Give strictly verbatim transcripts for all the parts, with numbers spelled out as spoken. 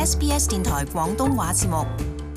S B S 電台廣東話節目。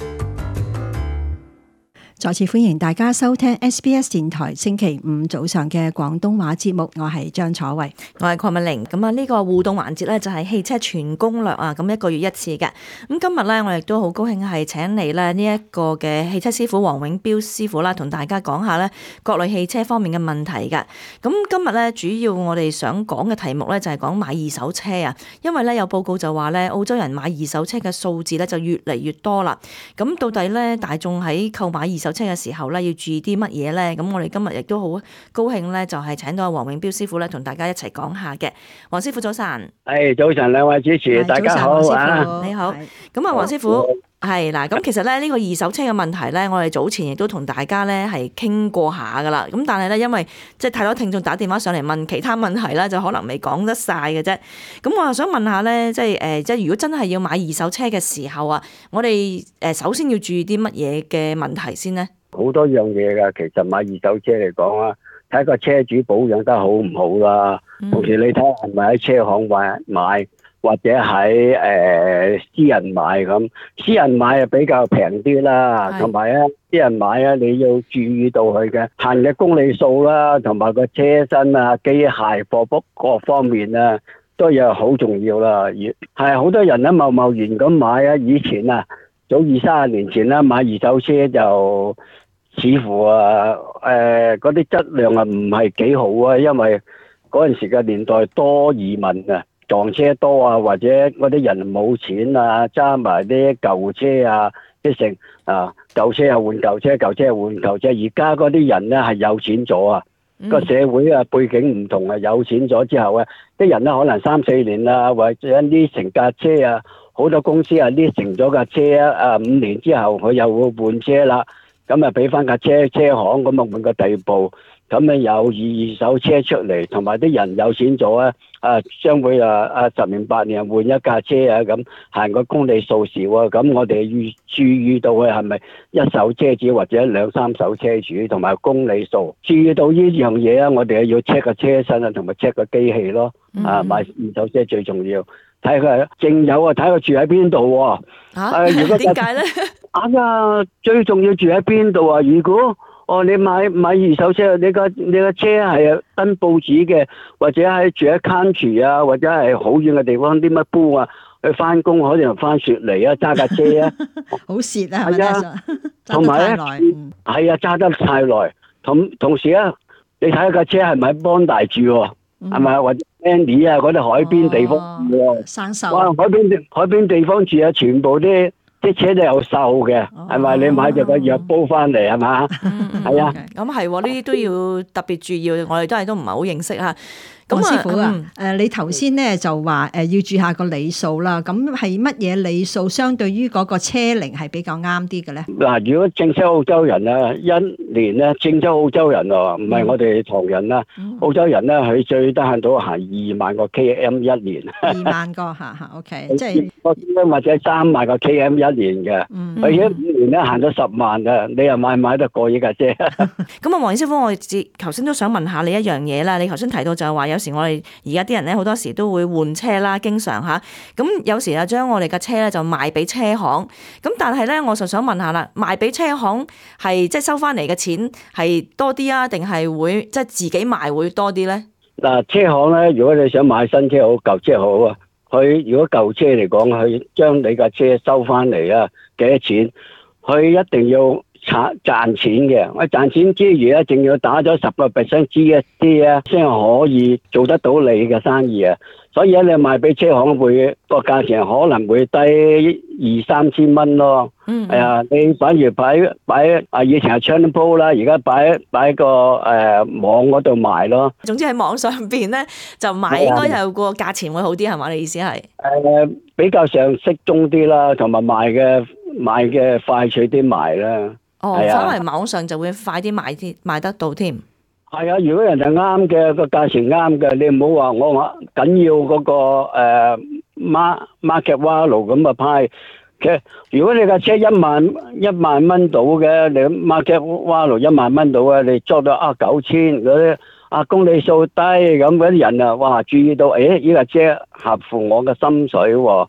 再次歡迎大家收聽 S B S 電台星期五早上嘅廣東話節目，我係張楚慧， 我係鄺美玲。咁啊，呢個互動環節咧就係汽車全攻略啊，咁一個月一次嘅。咁今日咧，我亦都好高興係請嚟咧呢一個嘅汽車師傅黃永標師傅啦，同大家講下咧各類汽車方面嘅問題嘅。咁今日咧主要我哋想講嘅題目咧就係講買二手車啊，因為咧有報告就話咧澳洲人買二手車嘅數字咧就越嚟越多啦。咁到底咧大眾喺購買二手車嘅時候咧要注意啲乜嘢咧？咁我哋今日亦都好高興咧，就係請到黃永標師傅咧，同大家一齊講下嘅。黃師傅早晨， 係早晨，兩位主持，大家好啊！ 你好，咁啊，黃師傅係嗱，咁其實咧呢個二手車嘅問題咧，我哋早前亦都同大家咧係傾過下噶啦。咁但係咧，因為即係太多聽眾打電話上嚟問其他問題咧，就可能未講得晒嘅啫。咁我又想問下咧，即係誒，即係如果真係要買二手車嘅時候啊，我哋誒首先要注意啲乜嘢嘅問題先咧？ 好多樣嘢噶，其實買二手車嚟講啊，睇個車主保養得好唔好啦。嗯、同時你睇下係咪喺車行買買，或者喺誒、呃、私人買咁。私人買啊比較平啲啦，同埋咧私人買啊你要注意到佢嘅行嘅公里數啦，同埋個車身啊、機械貨物各方面啊，都有好重要啦。係好多人咧貿貿然咁買啊，以前啊早二三十年前啦買二手車就。似乎啊，誒嗰啲質量啊唔係幾好啊，因為嗰陣時嘅年代多移民啊，撞車多啊，或者嗰啲人冇錢啊，揸埋啲舊車啊，啲成啊舊車又換舊車，舊車又換舊車。而家嗰啲人咧係有錢咗啊，個、嗯、社會啊背景唔同啊，有錢咗之後啊，啲人咧可能三四年啊，或者呢成架車啊，好多公司啊呢成咗架車啊，五年之後佢又會換車啦。咁啊，俾翻架車車行咁啊，換個第部，咁啊有二手車出嚟，同埋啲人有錢咗啊，啊將會啊啊十年八年換一架車啊，咁行個公里數少啊，咁我哋要注意到佢係咪一手車主或者兩三手車主，同埋公里數，注意到呢樣嘢啊，我哋要 check 個車身啊，同埋 check 個機器咯，啊買二手車最重要，睇佢正有啊，睇佢住喺邊度喎。 啊，點解咧？ 啊呀，最重要住喺邊度啊？如果哦你買買二手車，你個你個車係登報紙嘅，或者係住喺 country 啊，或者係好遠嘅地方，啲乜煲啊，去翻工可能翻雪梨啊，揸架車啊， 好蝕啊，係啊， 同埋咧，係啊，揸得太耐，同同時啊，你睇下架車係咪喺邦大住喎？係咪、嗯、或者 Andy 啊嗰啲海邊地方住喎？ 生鏽哇！海邊地海邊地方住啊，全部啲。啲車都有鏽嘅，係咪、哦？你買咗個藥煲翻嚟係嘛？係啊， 咁係喎，呢啲都要特別注意，我哋都係都唔係好認識嚇。 黃師傅啊，誒、嗯、你頭先咧就話誒要注下個里數啦，咁係乜嘢里數相對於嗰個車齡係比較啱啲嘅咧？ 嗱，如果正式澳洲人啊，一年咧正式澳洲人喎，唔係我哋唐人啦，嗯、澳洲人咧佢最得閒到行二萬個 K M 一年。二萬個嚇嚇 ，OK，即係或者三萬個 K M 一年嘅，佢一五年咧行咗十萬嘅，你又買唔買得過呢架車？ 咁啊，黃師傅，我哋頭先都想問下你一樣嘢啦，你頭先提到就係話有時我哋而家啲人咧好多時都會換車啦，經常嚇。咁有時啊，將我哋嘅車咧就賣俾車行。咁但係咧，我就想問下啦，賣俾車行係即係收翻嚟嘅錢係多啲啊，定係會即係自己賣會多啲咧？ 嗱，車行咧，如果你想買新車好、舊車好啊，佢如果舊車嚟講，佢將你架車收翻嚟啊，幾多錢？佢一定要賺賺錢嘅，我賺錢之餘咧，仲要打咗十個 percent G S T 啊，先可以做得到你嘅生意啊。所以咧，你賣俾車行會個價錢可能會低二三千蚊咯。嗯，係啊，你反而擺擺啊，以前係窗鋪啦，而家擺擺個誒、呃、網嗰度賣咯。 總之喺網上邊咧就賣，應該有個價錢會好啲係嘛？你意思係？誒、 呃，比較上適中啲啦，同埋賣嘅賣嘅快脆啲賣啦。 哦，反為網上就會快啲賣啲賣得到添。 係啊，如果人哋啱嘅個價錢啱嘅，你唔好話我話緊要嗰、那個誒 mark market value 咁啊派。其實如果你架車一萬一萬蚊到嘅，你 market value 一萬蚊到嘅，你捉到啊九千嗰啲啊公里數低咁嗰啲人啊，哇注意到誒呢架車合乎我嘅心水喎。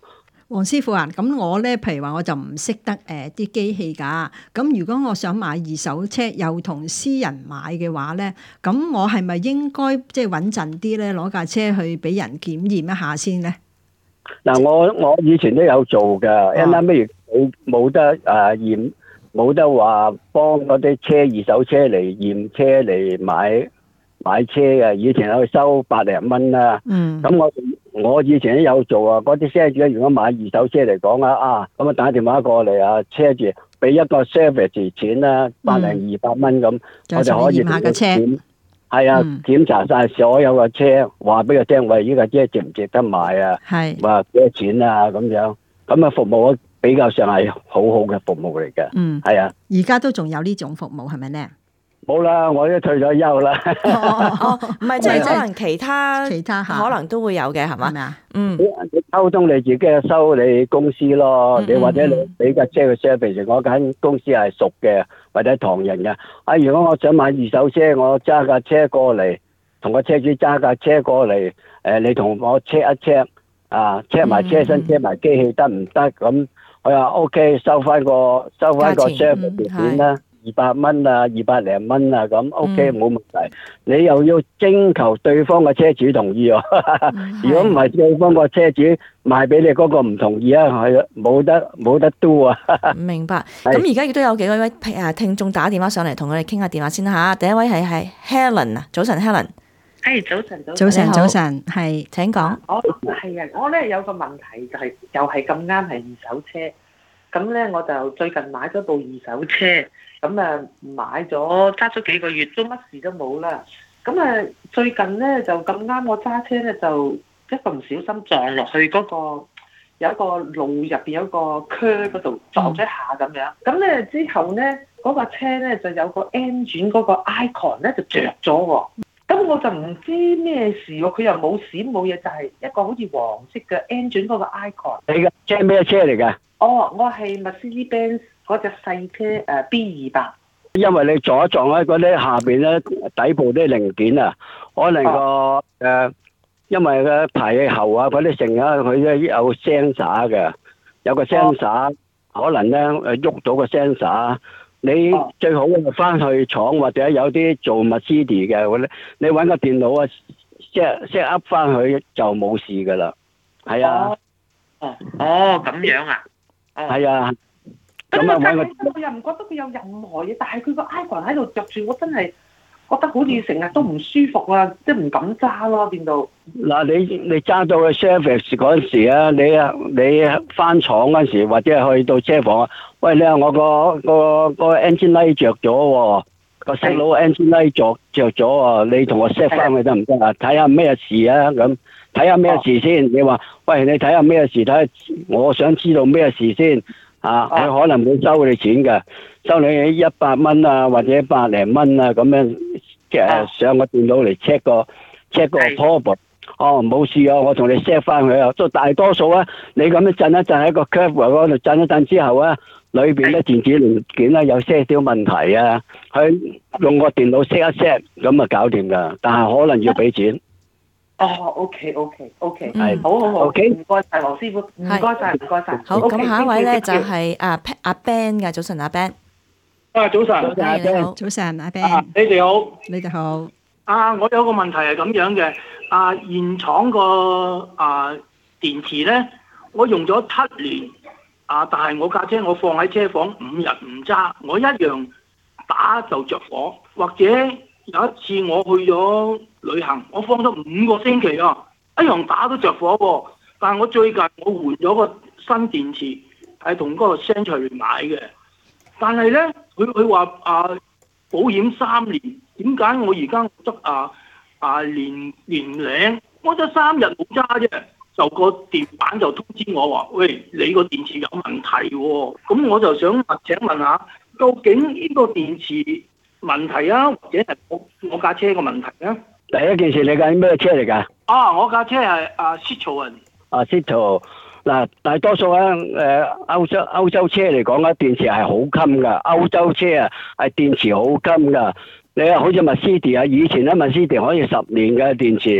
黃師傅啊，咁我咧，譬如話我就唔識得誒啲機器㗎，咁如果我想買二手車，又同私人買嘅話咧，咁我係咪應該即係穩陣啲咧，攞架車去俾人檢驗一下先咧？ 嗱，我我以前都有做㗎，一啱譬如冇冇得誒驗，冇得話幫嗰啲車二手車嚟驗車嚟買買車嘅，以前有收百零蚊啦。嗯。咁我我以前都有做啊，嗰啲車主如果買二手車嚟講啊，啊咁啊打電話過嚟啊，車主俾一個 service 錢啦，百零二百蚊咁，我就可以驗下個車。 係啊，檢查晒所有嘅車，話俾佢聽，喂，呢架車值唔值得買啊？係，話幾多錢啊？咁樣，咁啊服務比較上係好好嘅服務嚟嘅。嗯，係啊。 而家都仲有呢種服務係咪咧？ 冇啦，我都退咗休啦。 哦，唔係，即係可能其他其他可能都會有嘅，係嘛？係咪啊？嗯。 你溝通你自己嘅收你公司咯，你或者你俾架車嘅 service，我間公司係熟嘅，或者唐人嘅。啊，如果我想買二手車，我揸架車過嚟，同個車主揸架車過嚟，誒，你同我 check 一 check，啊 check 埋車身 check 埋機器得唔得？咁我話 OK，收翻個收翻個 service 錢啦。二百蚊啊，二百零蚊啊，咁 OK 冇問題。你又要徵求對方嘅車主同意喎。如果唔係對方個車主賣俾你嗰個唔同意啊，係冇得冇得 do 啊。 明白。咁而家亦都有幾位誒聽眾打電話上嚟同我哋傾下電話先嚇。第一位係係 Helen 啊，早晨 Helen。 誒，早晨早早晨早晨，係請講。 我係啊，我咧有個問題就係又係咁啱係二手車，咁咧我就最近買咗部二手車。咁啊，買咗揸咗幾個月，都乜事都冇啦。咁啊，最近咧就咁啱，我揸車咧就一個唔小心撞落去嗰個有一個路入邊有一個 curve 嗰度撞咗一下咁樣。咁咧之後咧，嗰架車咧就有個 engine 嗰個 icon 咧就着咗喎。咁我就唔知咩事喎，佢又冇閃冇嘢，就係一個好似黃色嘅 engine 嗰個 icon。 你嘅車咩車嚟㗎？ 哦，我係 Mercedes-Benz。嗰隻細車誒 B 二百， 因為你撞一撞喺嗰啲下邊咧底部啲零件啊，可能個誒、哦呃，因為個排氣喉啊嗰啲成啊，佢咧有 sensor 嘅，有個 sensor、哦、可能咧誒喐到個 sensor，你最好就翻去廠或者有啲做 Mercedes 嘅嗰啲，你揾個電腦啊 set set up 翻去就冇事噶啦，係啊， 哦哦咁樣啊， 係啊。 咁我揸起身，我又唔覺得佢有任何嘢，但係佢個 icon 喺度着住，我真係覺得好似成日都唔舒服啊，即係唔敢揸咯，變到。嗱， 你你揸到去 service 嗰陣時啊，你啊你翻廠嗰陣時，或者去到車房啊，喂，你話我個個個 engine light 着咗喎，個細佬 engine light 着着咗喎，你同我 set 翻佢得唔得啊？睇下咩事啊，咁睇下咩事先。哦、你話喂，你睇下咩事？睇下我想知道咩事先。啊！佢可能會收你錢嘅，收你一百蚊啊，或者百零蚊啊，咁樣即係上個電腦嚟 check 個 check 個 problem。哦，冇事啊，我同你 set 翻佢啊。都大多數啊，你咁樣震一震喺個 curve 嗰度震一震之後啊，裏邊咧電子零件咧有些少問題啊，佢用個電腦 set 一 set 咁啊搞掂噶，但係可能要俾錢。 哦 ，OK，OK，OK，係，好好好，OK，唔該晒黃師傅，唔該晒，唔該晒。 好，咁下一位咧就係阿阿 Ben 嘅，早晨阿 Ben。 啊，早晨， 你好，早晨阿 Ben。 你哋好， 你哋好。 啊，我有個問題係咁樣嘅，啊，現廠個啊電池咧，我用咗七年，啊，但係我架車我放喺車房五日唔揸，我一樣打就着火，或者有一次我去咗旅行，我放咗五個星期啊，一樣打都着火喎。但係我最近我換咗個新電池，係同嗰個 Century 買嘅。但係咧，佢佢話啊，保險三年，點解我而家得啊啊年年零，我得三日冇揸啫，就個電板就通知我話，喂，你個電池有問題喎。咁我就想請問下，究竟呢個電池問題啊，或者係我我架車個問題啊？ 第一件事你架咩車嚟㗎？ 啊，我架車係啊 Citroen。啊 Citroen，嗱，大多數咧誒歐洲歐洲車嚟講咧，電池係好襟㗎。歐洲車啊係電池好襟㗎。你啊好似 Mercedes 啊，以前咧 Mercedes 可以十年嘅電池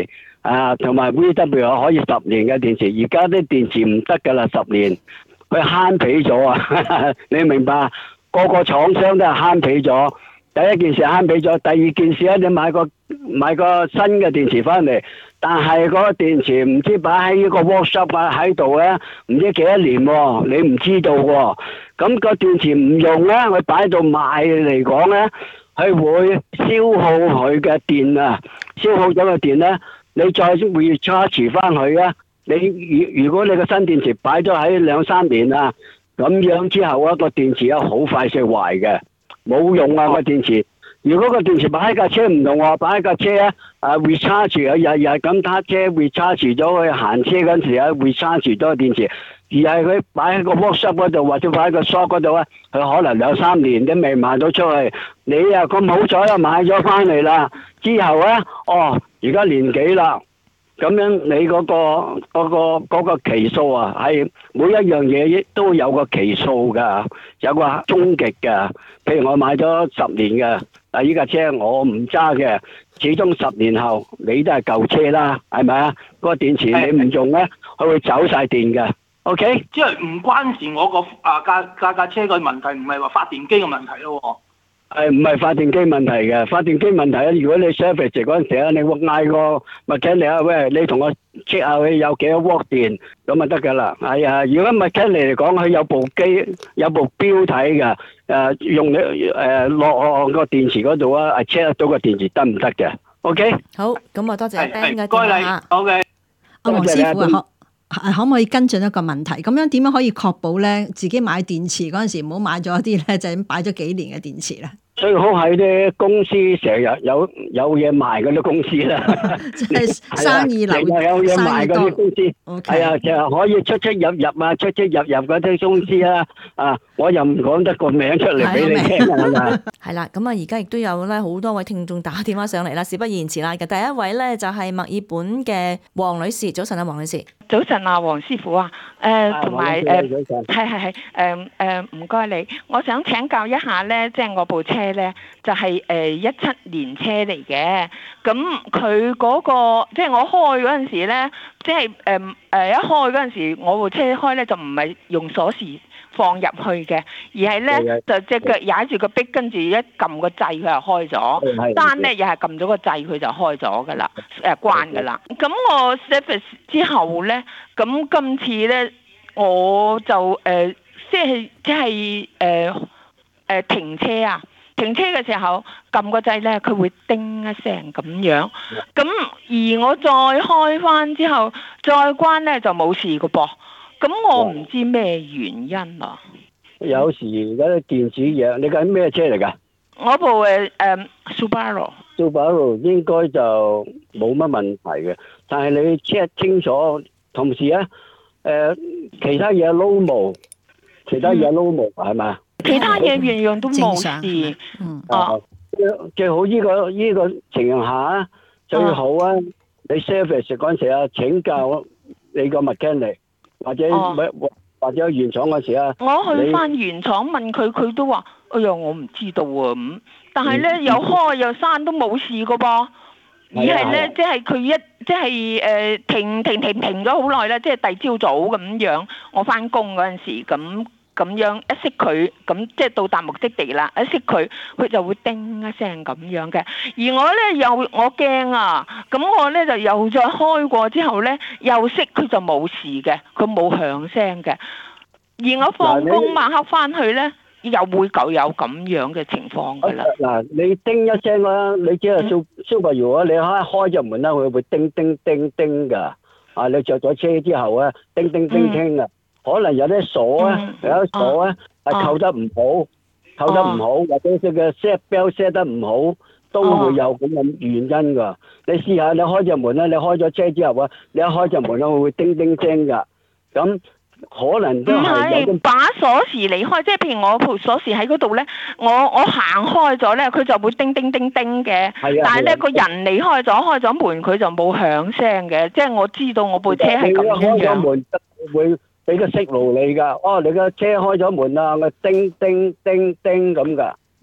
啊，同埋 V W 可以十年嘅電池，而家啲電池唔得噶啦，十年佢慳皮咗啊！你明白？個個廠商都係慳皮咗。第一件事慳皮咗，第二件事咧，你買個買個新嘅電池翻嚟，但係嗰個電池唔知擺喺呢個 workshop 啊喺度咧，唔知幾多年喎，你唔知道喎。咁個電池唔用咧，佢擺喺度賣嚟講咧，佢會消耗佢嘅電啊，消耗咗個電咧，你再 recharge 翻佢啊。你如如果你個新電池擺咗喺兩三年啊，咁樣之後啊，個電池啊好快就壞嘅。冇用啊個電池，如果個電池擺喺架車唔同喎，擺喺架車啊，啊 recharge 啊，日日咁撻車 recharge 咗佢行車嗰陣時啊 recharge 咗個電池，而係佢擺喺個 workshop 嗰度或者擺喺個 shop 嗰度啊，佢可能兩三年都未賣到出去，你啊咁好彩啊買咗翻嚟啦，之後咧，哦而家年幾啦？咁樣你嗰、嗰個嗰、嗰個嗰個期數啊，係每一樣嘢都有個期數噶，有個終極噶。譬如我買咗十年嘅，啊依架車我唔揸嘅，始終十年後你都係舊車啦，係咪啊？嗰個電池你唔用咧，佢會走晒電嘅。OK， 即係唔關事我個啊架架架車個問題，唔係話發電機嘅問題咯。 誒唔係發電機問題嘅，發電機問題咧，如果你 service 嗰陣時咧，你會嗌個 mechanic 啊，喂，你同我 check 下佢有幾多瓦電，咁啊得㗎啦。係啊，如果 mechanic 嚟講，佢有部機有部錶睇嘅，誒用你誒落個電池嗰度啊，check 到個電池得唔得嘅 ？OK。 好，咁啊多謝 Ben 嘅電話嚇。好嘅。 阿黃師傅啊，可可唔可以跟進一個問題？咁樣點樣可以確保咧自己買電池嗰陣時唔好買咗啲咧就咁擺咗幾年嘅電池咧？ 最好喺啲公司成日有有嘢賣嗰啲公司啦， 即係生意流， 有嘢賣嗰啲公司，係啊，就係可以出出入入啊，出出入入嗰啲公司啊，啊，我又唔講得個名出嚟俾你聽啊。 係啦，咁啊，而家亦都有咧好多位聽眾打電話上嚟啦，事不宜遲啦。第一位咧就係墨爾本嘅黃女士，早晨啊，黃女士。 早晨啊，黃師傅啊，誒同埋誒係係係誒誒唔該你，我想請教一下咧，即係我部車咧就係誒一七年車嚟嘅，咁佢嗰個即係我開嗰陣時咧，即係誒誒一開嗰陣時，我部車開咧就唔係用鎖匙放入去嘅，而係咧就隻腳踩住個壁，跟住一撳個掣佢就開咗，單咧又係撳咗個掣佢就開咗噶啦，誒關噶啦。咁我 service 之後咧，咁今次咧我就誒、呃、即係即係誒誒停車啊，停車嘅時候撳個掣咧，佢會叮一聲咁樣。咁而我再開翻之後再關咧就冇事噶噃。咁我唔知咩原因啊！ 有時嗰啲電子嘢，你講咩車嚟㗎？ 我部誒誒 Subaru，Subaru 應該就冇乜問題嘅，但係你 check 清楚，同時咧誒、呃、其他嘢撈冇，其他嘢撈冇係咪？ 其他嘢樣樣都冇事。 嗯。 哦。 最好呢個呢個情況下最好啊！你 service 嗰陣時啊，請教你個 mechanic。或者、哦、或者原廠嗰時啊， 我去翻原廠問佢，佢都話：哎呀，我唔知道啊咁。但係咧，又開又閂都冇事噶噃。而係咧，即係佢一即係誒停停停停咗好耐啦，即係第二朝早咁樣，我翻工嗰陣時咁。咁樣一熄佢，咁即係到達目的地啦。一熄佢，佢就會叮一聲咁樣嘅。而我咧又我驚啊，咁我咧就又再開過之後咧，又熄佢就冇事嘅，佢冇響聲嘅。而我放工晚黑翻去咧，又會夠有咁樣嘅情況噶啦。 嗱，你叮一聲啦，你只係 Subaru啊，你開開隻門啦，佢會叮叮叮叮噶。啊，你着咗車之後啊，叮叮叮叮啊。可能有啲鎖啊，有啲鎖啊，係扣得唔好，扣得唔好，或者佢嘅 set belt set 得唔好，都會有咁嘅原因㗎。你試下，你開隻門咧，你開咗車之後啊，你一開隻門咧，會叮叮聲㗎。咁可能都係有把鎖匙離開，即係譬如我部鎖匙喺嗰度咧，我我行開咗咧，佢就會叮叮叮叮嘅。係啊。但係咧，個人離開咗，開咗門，佢就冇響聲嘅。即係我知道我部車係咁樣樣。開咗門會。俾個息路你噶，哦，你個車開咗門啦，我叮叮叮叮咁噶，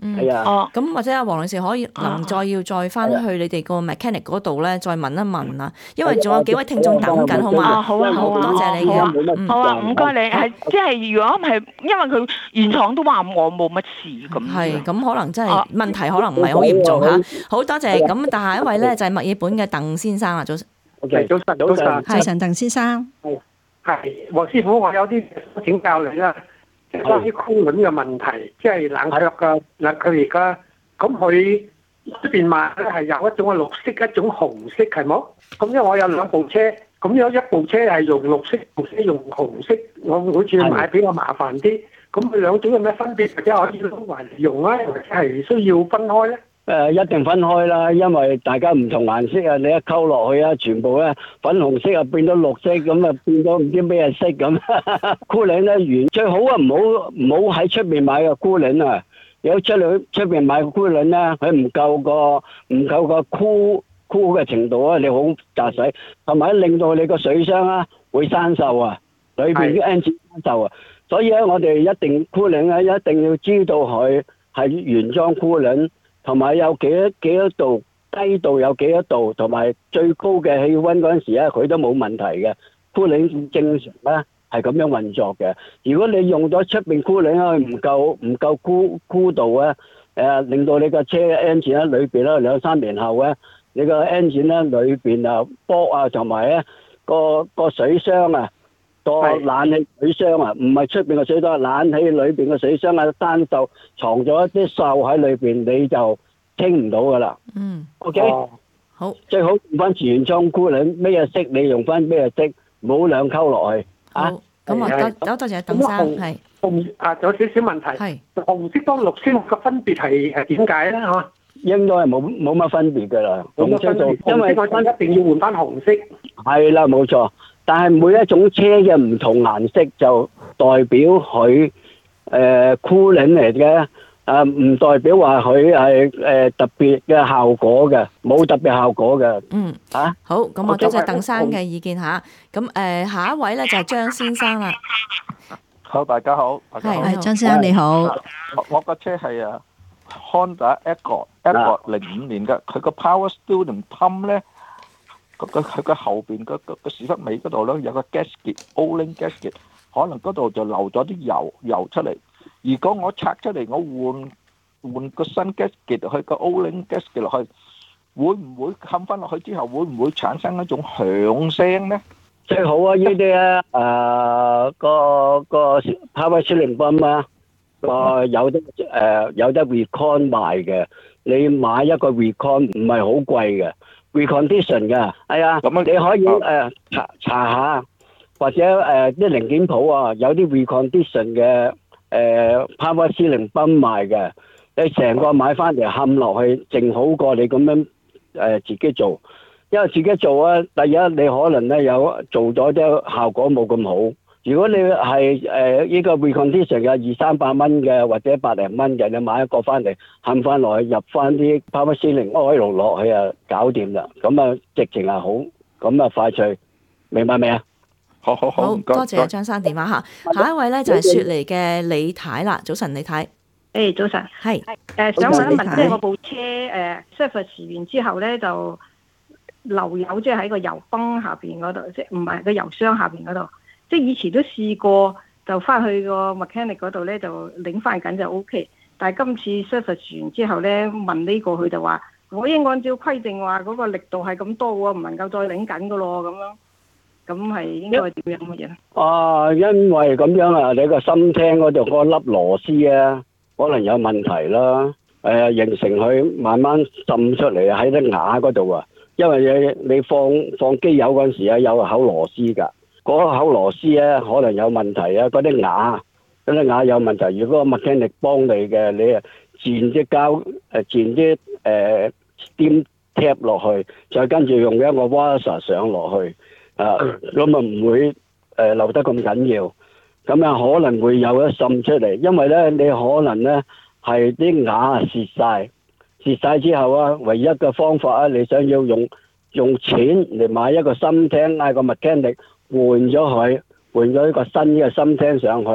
係啊。 哦， 咁或者阿黃女士可以能再要再翻去你哋個 mechanic 嗰度咧，再問一問啊，因為仲有幾位聽眾等緊，好啊嘛？ 好啊好啊， 多謝你好啊嘅， 好啊，唔該你，係即係如果唔係，因為佢原廠都話我冇乜事咁。 係咁可能真係問題可能唔係好嚴重嚇。好多謝，咁但下一位咧就係墨爾本嘅鄧先生啦，早晨。 係早晨，早晨， 早晨，鄧先生。 係係，黃師傅，我有啲請教你啦，即係關於箍輪嘅問題，即係冷卻嘅嗱，佢而家咁佢出邊賣咧係有一種係綠色，一種紅色，係冇？咁因為我有兩部車，咁有一部車係用綠色，一部車用紅色，我好似買比較麻煩啲。咁佢兩種有咩分別，或者可以撈埋用啊，或者係需要分開咧？ 誒、呃、一定分開啦，因為大家唔同顏色啊，你一溝落去啊，全部咧粉紅色啊變咗綠色，咁啊變咗唔知咩色咁。箍領咧原最好啊，唔好唔好喺出邊買個箍領啊！如果出嚟出邊買個箍領咧，佢唔夠個唔夠個箍箍嘅程度啊，你好駕駛，同埋令到你個水箱啊會生鏽啊，裏邊啲 engine 生鏽啊，所以咧我哋一定箍領咧一定要知道佢係原裝箍領。同埋有幾多幾多度，低度有幾多度，同埋最高嘅氣温嗰陣時咧，佢都冇問題嘅。箍領正常咧係咁樣運作嘅。如果你用咗出邊箍領佢唔夠唔夠箍箍度咧，誒、呃、令到你個車嘅 engine 喺裏邊咧兩三年後咧，你個 engine 咧裏邊啊波啊同埋咧個個水箱啊個冷氣水箱啊，唔係出邊個水箱，冷氣裏邊個水箱啊生鏽，藏咗一啲鏽喺裏邊，你就清唔到噶啦。嗯 ，OK，、哦、好，最好用翻原裝箍領，咩色你用翻咩色，唔好兩溝落去。 好，咁啊多多謝鄧生，係紅啊，有少少問題。係紅色當綠色嘅分別係係點解咧？嚇， 應該係冇冇乜分別噶啦。 冇乜分別，因為我一定要換翻紅色。 係啦，冇錯。但係每一種車嘅唔同顏色就代表佢誒箍領嚟嘅，誒唔代表話佢係誒特別嘅效果嘅，冇特別效果嘅。 嗯，嚇好，咁我多謝鄧生嘅意見嚇。咁誒下一位咧就係張先生啦。 好，大家好，大家好。 係張先生你好。 我我個車係啊 Honda Accord，Accord 零五年嘅，佢個 Power Steering Pump 咧。佢佢個後邊嗰個個屎忽尾嗰度咧有個 gasket，O-ring gasket， 可能嗰度就流咗啲油油出嚟。如果我拆出嚟，我換換個新 gasket 去個 O-ring gasket 落去，會唔會冚翻落去之後，會唔會產生一種響聲咧？ 最好啊！呢啲咧誒個個 power steering pump 啊，個有得誒有得 recon 賣嘅，你買一個 recon 唔係好貴嘅。recondition 嘅，係啊，咁你可以誒查查下，或者誒啲零件鋪啊，有啲 recondition 嘅誒 power steering pump賣嘅，你成個買翻嚟冚落去，淨好過你咁樣誒自己做，因為自己做啊，第一你可能咧有做咗啲效果冇咁好。如果你係誒呢個 recondition 嘅二三百蚊嘅或者百零蚊嘅，你買一個翻嚟冚翻落去入翻啲 power steering oil落去啊，搞掂啦。咁啊直情係好，咁啊快脆，明白未啊？ 好好好， 好多謝張生電話嚇。下一位咧就係雪梨嘅李太啦，早晨李太。 誒早晨， 係誒想問一問，即係我部車誒 service 完之後咧就漏油，即係喺個油泵下邊嗰度，即係唔係個油箱下邊嗰度。即係以前都試過，就翻去個 mechanic 嗰度咧就擰翻緊就 O K。但係今次 service 完之後咧問呢個佢就話，我應按照規定話嗰個力度係咁多喎，唔能夠再擰緊噶咯咁樣。咁係應該點樣乜嘢咧？ 啊，因為咁樣啊，你個心聽嗰度嗰粒螺絲啊，可能有問題啦。誒，形成佢慢慢滲出嚟喺啲牙嗰度啊。因為你你放放機油嗰陣時啊，有口螺絲㗎。嗰口螺絲咧可能有問題啊，嗰啲牙嗰啲牙有問題。如果個 mechanic 幫你嘅，你啊墊啲膠誒墊啲誒 steam tape 落去，再跟住用一個 washer 上落去，啊咁啊唔會誒漏得咁緊要。咁啊可能會有一滲出嚟，因為咧你可能咧係啲牙蝕晒，蝕晒之後啊，唯一嘅方法啊，你想要用用錢嚟買一個心聽，嗌個 mechanic。換咗佢，換咗一個新嘅心聽上去，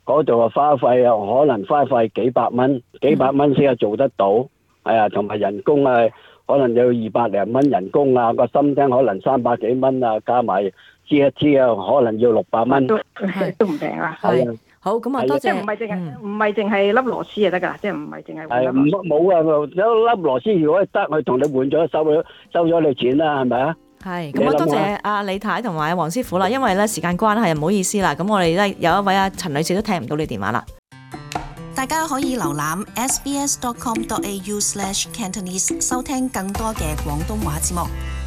嗰度啊花費啊，可能花費幾百蚊，幾百蚊先係做得到，係啊，同埋人工啊，可能有二百零蚊人工啊，個心聽可能三百幾蚊啊，加埋 G S T 啊，可能要六百蚊， 都都唔平啊！ 係啊， 好咁啊，多謝。 即係唔係淨係唔係淨係粒螺絲就得㗎，即係唔係淨係換係粒螺絲。 唔冇啊？有粒螺絲如果得，佢同你換咗，收咗收咗你錢啦，係咪啊？ 係，咁啊多謝阿李太同埋黃師傅啦，因為咧時間關係，唔好意思啦。咁我哋咧有一位阿陳女士都聽唔到你電話啦。 大家可以瀏覽 s b s dot com dot a u slash cantonese 收聽更多嘅廣東話節目。